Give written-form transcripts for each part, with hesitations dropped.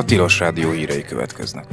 Tilos Rádió hírei következnek.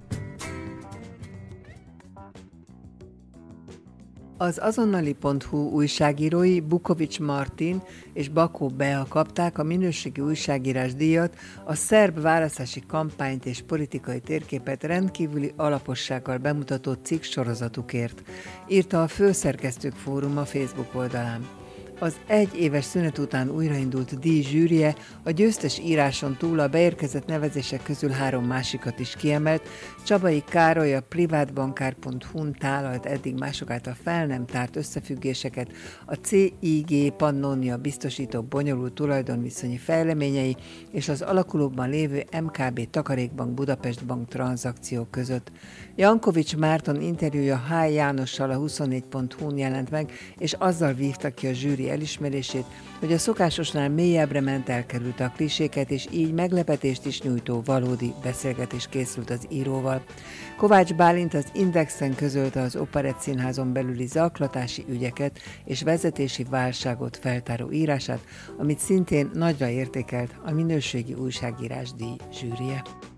Az azonnali.hu újságírói Bukovics Martin és Bakó Bea kapták a minőségi újságírás díjat a szerb választási kampányt és politikai térképet rendkívüli alapossággal bemutató cikk sorozatukért, írta a Főszerkesztők Fóruma Facebook oldalán. Az egy éves szünet után újraindult díj zsűrije a győztes íráson túl a beérkezett nevezések közül 3 másikat is kiemelt. Csabai Károly a privátbankár.hu-n tálalt eddig mások által fel nem tárt összefüggéseket, a CIG Pannonia biztosító bonyolult tulajdonviszonyi fejleményei és az alakulóban lévő MKB Takarékbank Budapest Bank tranzakciók között. Jankovics Márton interjúja H. Jánossal a 24.hu-n jelent meg, és azzal vívta ki a zsűri elismerését, hogy a szokásosnál mélyebbre ment, elkerülte a kliséket, és így meglepetést is nyújtó valódi beszélgetés készült az íróval. Kovács Bálint az Indexen közölte az Operett Színházon belüli zaklatási ügyeket és vezetési válságot feltáró írását, amit szintén nagyra értékelt a minőségi újságírás díj zsűrije.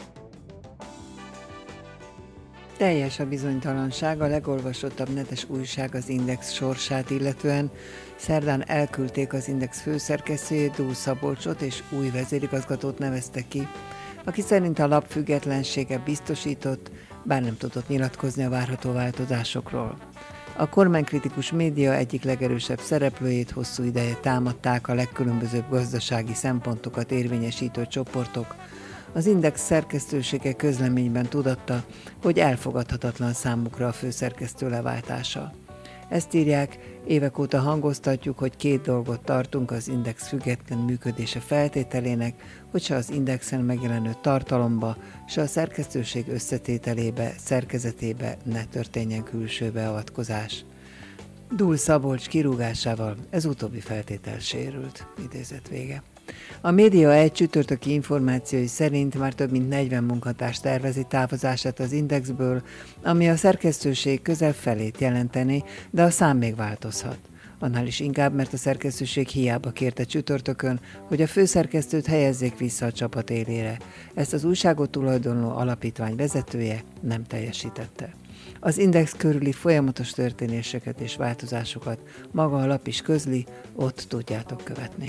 Teljes a bizonytalanság, a legolvasottabb netes újság az Index sorsát illetően. Szerdán elküldték az Index főszerkesztőjét, Dúl Szabolcsot, és új vezérigazgatót neveztek ki, aki szerint a lap függetlensége biztosított, bár nem tudott nyilatkozni a várható változásokról. A kormánykritikus média egyik legerősebb szereplőjét hosszú ideje támadták a legkülönbözőbb gazdasági szempontokat érvényesítő csoportok. Az Index szerkesztősége közleményben tudatta, hogy elfogadhatatlan számukra a főszerkesztő leváltása. Ezt írják, évek óta hangoztatjuk, hogy 2 dolgot tartunk az Index független működése feltételének, hogy se az Indexen megjelenő tartalomba, se a szerkesztőség összetételébe, szerkezetébe ne történjen külső beavatkozás. Dúl Szabolcs kirúgásával ez utóbbi feltétel sérült, idézet vége. A Média egy csütörtöki információi szerint már több mint 40 munkatárs tervezi távozását az Indexből, ami a szerkesztőség közel felét jelenteni, de a szám még változhat. Annál is inkább, mert a szerkesztőség hiába kérte csütörtökön, hogy a főszerkesztőt helyezzék vissza a csapat élére. Ezt az újságot tulajdonló alapítvány vezetője nem teljesítette. Az Index körüli folyamatos történéseket és változásokat maga a lap is közli, ott tudjátok követni.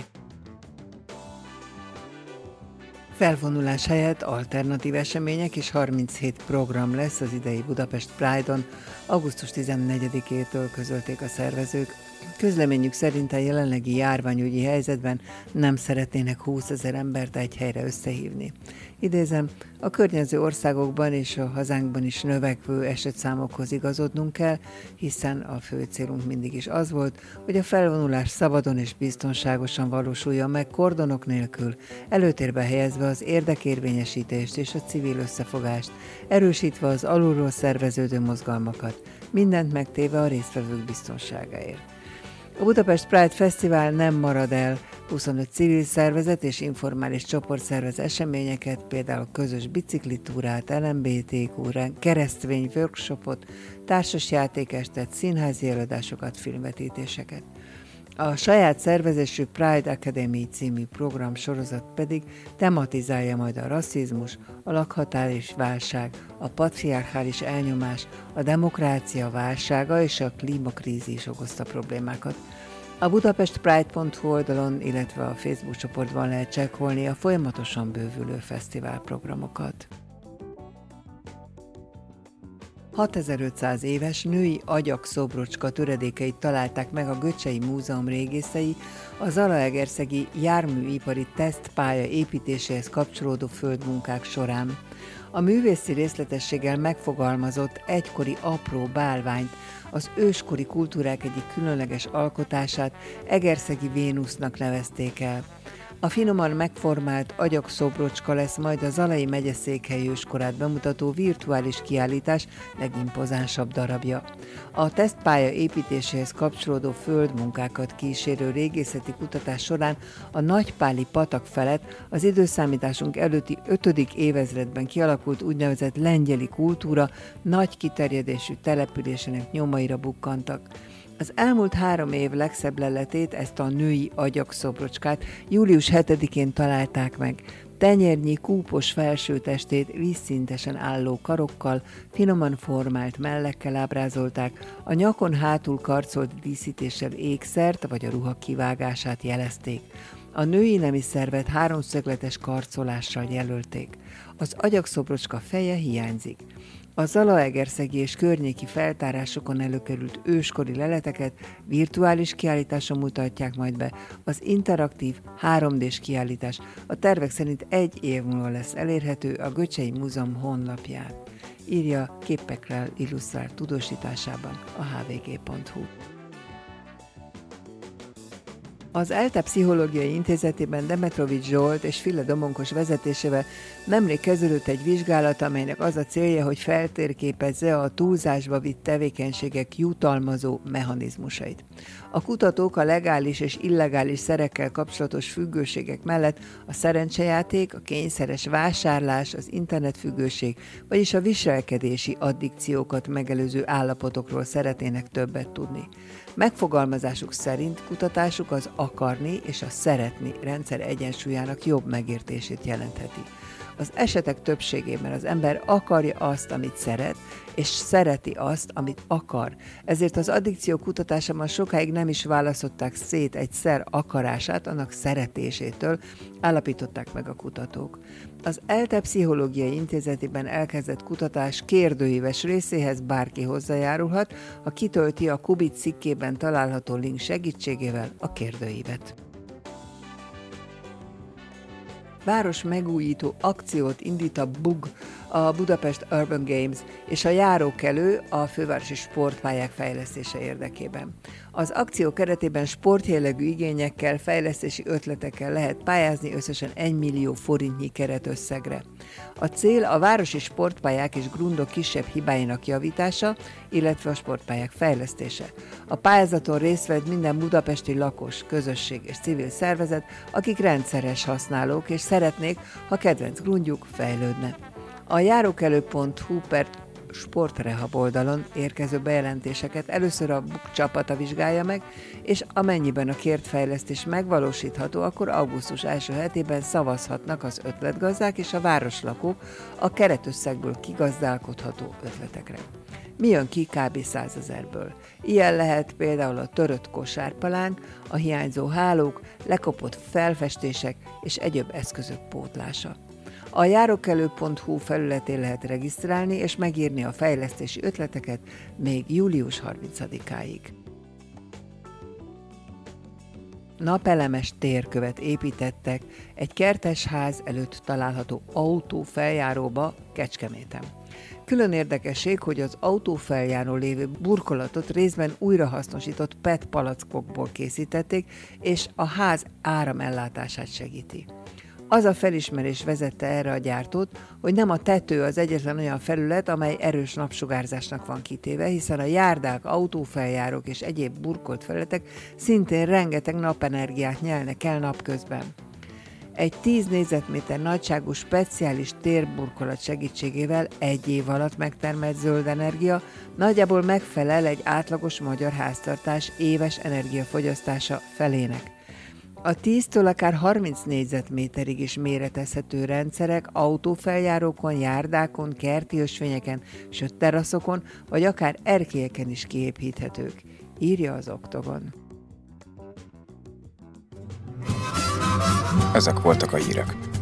Felvonulás helyett alternatív események és 37 program lesz az idei Budapest Pride-on, augusztus 14-től közölték a szervezők. Közleményük szerint a jelenlegi járványügyi helyzetben nem szeretnének 20 000 embert egy helyre összehívni. Idézem, a környező országokban és a hazánkban is növekvő esetszámokhoz igazodnunk kell, hiszen a fő célunk mindig is az volt, hogy a felvonulás szabadon és biztonságosan valósuljon meg kordonok nélkül, előtérbe helyezve az érdekérvényesítést és a civil összefogást, erősítve az alulról szerveződő mozgalmakat, mindent megtéve a résztvevők biztonságáért. A Budapest Pride Fesztivál nem marad el, 25 civil szervezet és informális csoport szervez eseményeket, például közös biciklitúrát, LMBTQ, keresztvény workshopot, társasjátékestet, színházi előadásokat, filmvetítéseket. A saját szervezésű Pride Academy című program sorozat pedig tematizálja majd a rasszizmus, a lakhatási válság, a patriarchális elnyomás, a demokrácia válsága és a klímakrízis okozta problémákat. A budapestpride.hu oldalon, illetve a Facebook csoportban lehet csekkolni a folyamatosan bővülő fesztiválprogramokat. 6500 éves női agyakszobrocska töredékeit találták meg a Göcsei Múzeum régészei a zalaegerszegi járműipari tesztpálya építéséhez kapcsolódó földmunkák során. A művészi részletességgel megfogalmazott egykori apró bálványt, az őskori kultúrák egyik különleges alkotását Egerszegi Vénusznak nevezték el. A finoman megformált agyakszobrocska lesz majd a Zalai megyeszékhely őskorát bemutató virtuális kiállítás legimpozánsabb darabja. A tesztpálya építéséhez kapcsolódó földmunkákat kísérő régészeti kutatás során a Nagypáli patak felett az időszámításunk előtti 5. évezredben kialakult úgynevezett lengyeli kultúra nagy kiterjedésű településének nyomaira bukkantak. Az elmúlt 3 év legszebb leletét, ezt a női agyakszobrocskát július 7-én találták meg. Tenyérnyi kúpos felsőtestét vízszintesen álló karokkal, finoman formált mellekkel ábrázolták, a nyakon hátul karcolt díszítéssel ékszert vagy a ruha kivágását jelezték. A női nemi szervet háromszögletes karcolással jelölték. Az agyakszobrocska feje hiányzik. A zalaegerszegi és környéki feltárásokon előkerült őskori leleteket virtuális kiállításon mutatják majd be. Az interaktív 3D-s kiállítás a tervek szerint 1 év múlva lesz elérhető a Göcsei Múzeum honlapján, írja képekkel illusztrált tudósításában a hvg.hu. Az ELTE Pszichológiai Intézetében Demetrovics Zsolt és File Domonkos vezetésével nemrég kezdődött egy vizsgálat, amelynek az a célja, hogy feltérképezze a túlzásba vitt tevékenységek jutalmazó mechanizmusait. A kutatók a legális és illegális szerekkel kapcsolatos függőségek mellett a szerencsejáték, a kényszeres vásárlás, az internetfüggőség, vagyis a viselkedési addikciókat megelőző állapotokról szeretnének többet tudni. Megfogalmazásuk szerint kutatásuk az akarni és a szeretni rendszer egyensúlyának jobb megértését jelentheti. Az esetek többségében az ember akarja azt, amit szeret, és szereti azt, amit akar. Ezért az addikció kutatásában sokáig nem is választották szét egy szer akarását annak szeretésétől, állapították meg a kutatók. Az ELTE Pszichológiai Intézetében elkezdett kutatás kérdőíves részéhez bárki hozzájárulhat, ha kitölti a Kubit cikkében található link segítségével a kérdőívet. Város megújító akciót indít a BUG, a Budapest Urban Games és a járókelő a fővárosi sportpályák fejlesztése érdekében. Az akció keretében sportjellegű igényekkel, fejlesztési ötletekkel lehet pályázni összesen 1 millió forintnyi keretösszegre. A cél a városi sportpályák és grundok kisebb hibáinak javítása, illetve a sportpályák fejlesztése. A pályázaton részt vett minden budapesti lakos, közösség és civil szervezet, akik rendszeres használók és szeretnék, ha kedvenc grundjuk fejlődne. A járókelő.hu per sportrehab oldalon érkező bejelentéseket először a BUK csapata vizsgálja meg, és amennyiben a kért fejlesztés megvalósítható, akkor augusztus első hetében szavazhatnak az ötletgazdák és a városlakók a keretösszegből kigazdálkodható ötletekre. Mi jön ki kb. 100 000-ből? Ilyen lehet például a törött kosárpalánk, a hiányzó hálók, lekopott felfestések és egyéb eszközök pótlása. A járókelő.hu felületén lehet regisztrálni és megírni a fejlesztési ötleteket még július 30-áig. Napelemes térkövet építettek egy kertesház előtt található autófeljáróba Kecskeméten. Külön érdekesség, hogy az autófeljárón lévő burkolatot részben újrahasznosított PET palackokból készítették, és a ház áramellátását segíti. Az a felismerés vezette erre a gyártót, hogy nem a tető az egyetlen olyan felület, amely erős napsugárzásnak van kitéve, hiszen a járdák, autófeljárók és egyéb burkolt felületek szintén rengeteg napenergiát nyelnek el napközben. Egy 10 négyzetméter nagyságú speciális térburkolat segítségével 1 év alatt megtermelt zöld energia nagyjából megfelel egy átlagos magyar háztartás éves energiafogyasztása felének. A 10-től akár 30 négyzetméterig is méretezhető rendszerek autófeljárókon, járdákon, kerti ösvényeken, sőt teraszokon, vagy akár erkélyeken is kiépíthetők, írja az Oktogon. Ezek voltak a hírek.